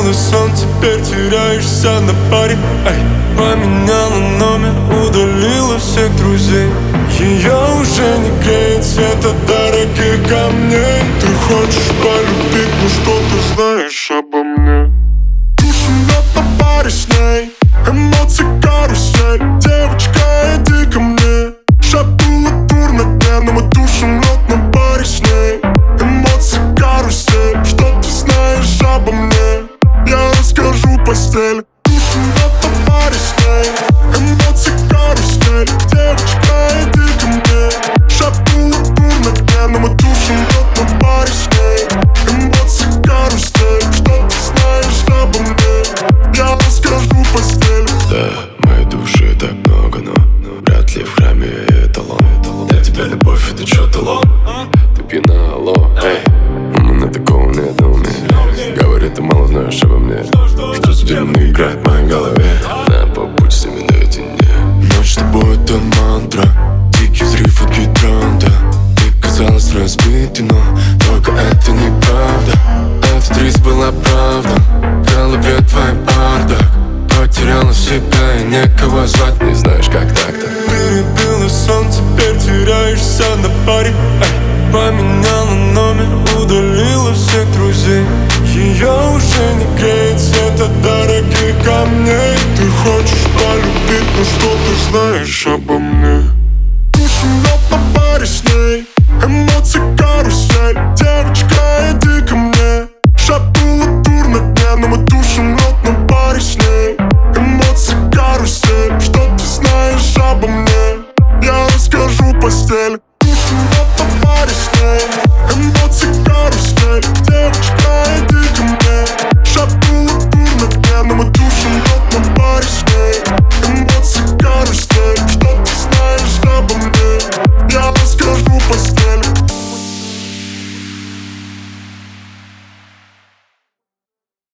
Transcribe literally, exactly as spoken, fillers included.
Перебила сон, теперь теряешься на паре. Эй, поменяла номер, удалила всех друзей. Ее уже не греет свет от дорогих камней. Ты хочешь полюбить, но что ты знаешь обо мне? Душим на паре с ней, эмоции карусель. Девочка, иди ко мне. Шабула тур на дне, но мы душим рот на паре с ней. Эмоции карусель, что ты знаешь обо мне? Я расскажу постель. Душим на паре с ней, эмоции карусель. Девочка, иди ко мне. Шабула тур на дне, но мы душим рот на паре с ней. Эмоции карусель, что ты знаешь обо мне? Я расскажу постель. Да, моей души так много, но вряд ли в храме эталон. Для тебя любовь это чё талон? Ты пьяна, алло, эй. У меня такого нет у меня. Говорит, ты мало знаешь обо мне. Что за дерьмо играет в моей голове? Да, побудь с ними наедине. Ночь с тобой это мантра, дикий взрыв от гидранта. Ты казалась разбитой, но только это неправда. Этот риск была правда, в голове твой бардак. Потеряла себя и некого звать, не знаешь как так-то. Перебила сон, теперь теряешься на паре. Эй, поменяла номер, удалила всех друзей. Ее уже не греет свет от дорогих камней. Ты хочешь полюбить, но что ты знаешь обо мне?